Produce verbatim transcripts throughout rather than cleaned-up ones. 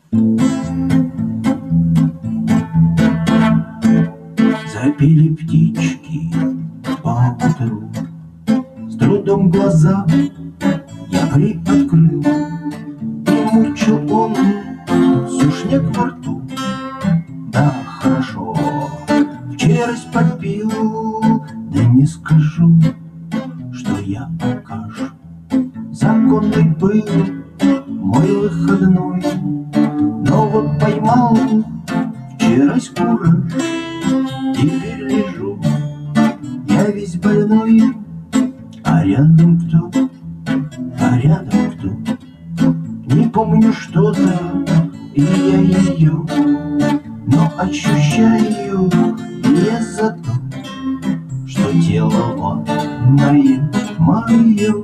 Запели птички поутру, с трудом глаза я приоткрыл, и мучил он сушняк во рту. Да, хорошо, вчерась попил, да не скажу, что я алкаш. Законный был мой выходной, но вот поймал вчерась кураж. Теперь лежу я весь больной, а рядом кто, а рядом кто. Не помню что-то, и я ее, но ощущаю я за то, что тело ванное мое.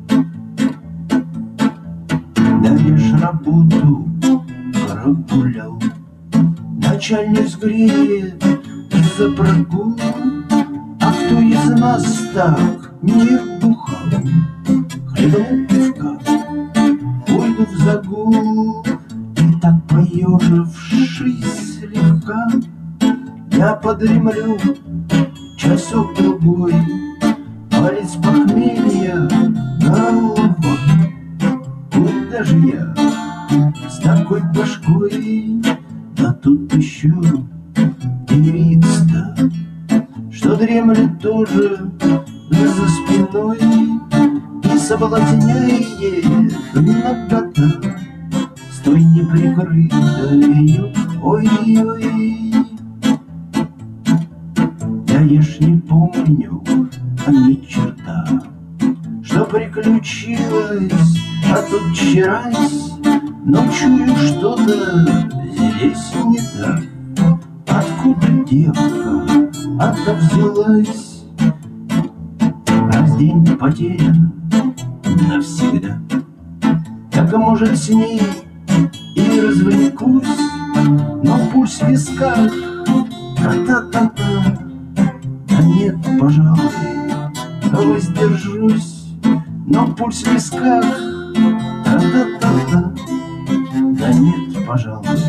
Даешь работу, прогулял, начальник сгреет за прогул. А кто из нас так не бухал? Хлебнул пивка, пойду в загул. И так поежившись слегка, я подремлю часок-другой. Палец похмелья голова. Куда же я с такой башкой? А тут еще девица, что дремлет тоже за спиной и соблазняет нагота. Стой неприкрытою, ой-ой. Я ешь не помню, а ни черта, что приключилось, а тут вчерась. Но чую что-то здесь не так. Откуда девка ата взялась? Раз день потерян навсегда, так а может с ней и развлекусь. Но пульс в висках, та-та-та-та. Да нет, пожалуй, воздержусь. Но пульс в висках, та-та-та-та. Да нет, пожалуй,